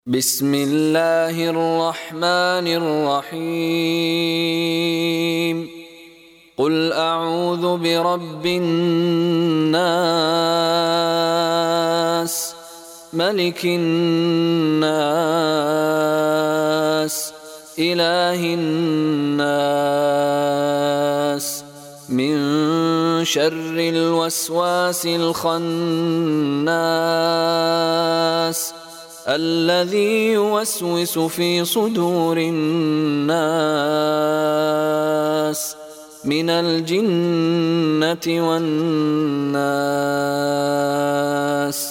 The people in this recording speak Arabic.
بسم الله الرحمن الرحيم قل أعوذ برب الناس ملك الناس إله الناس من شر الوسواس الخناس الذي يوسوس في صدور الناس من الجنة والناس.